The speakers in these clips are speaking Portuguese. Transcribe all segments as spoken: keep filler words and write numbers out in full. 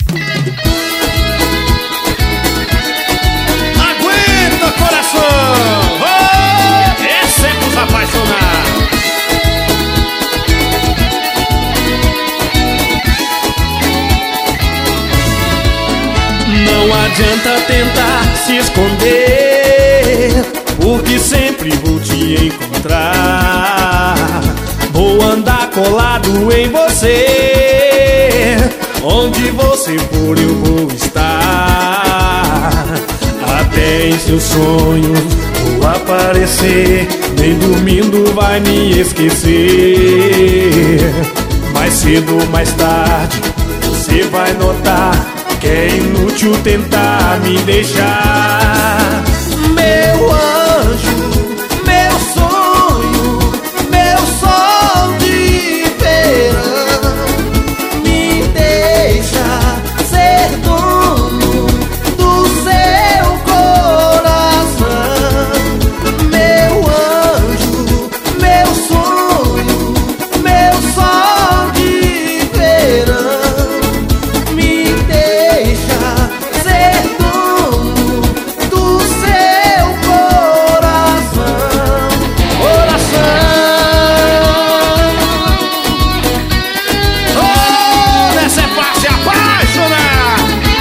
Aguenta, coração! Oh, essa é pros apaixonados. Não adianta tentar se esconder, porque sempre vou te encontrar. Vou andar colado em você, onde você for eu vou estar. Até em seus sonhos vou aparecer, nem dormindo vai me esquecer. Mais cedo ou mais tarde você vai notar que é inútil tentar me deixar. Meu anjo, meu sonho, meu sol de verão, me deixa ser dono do seu coração. Meu anjo, meu sonho, meu sol de verão, me deixa ser dono do seu coração. Oh, essa é fácil apaixonar.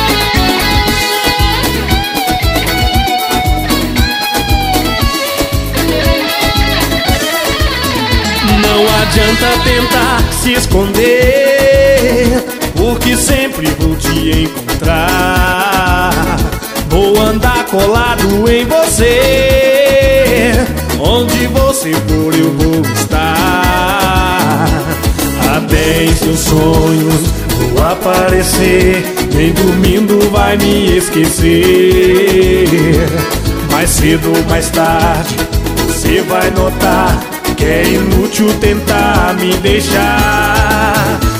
Não adianta tentar se esconder, porque sempre vou te encontrar. Vou andar colado em você, onde você for eu vou estar. Até em seus sonhos vou aparecer, nem dormindo vai me esquecer. Mais cedo ou mais tarde você vai notar que é inútil tentar me deixar.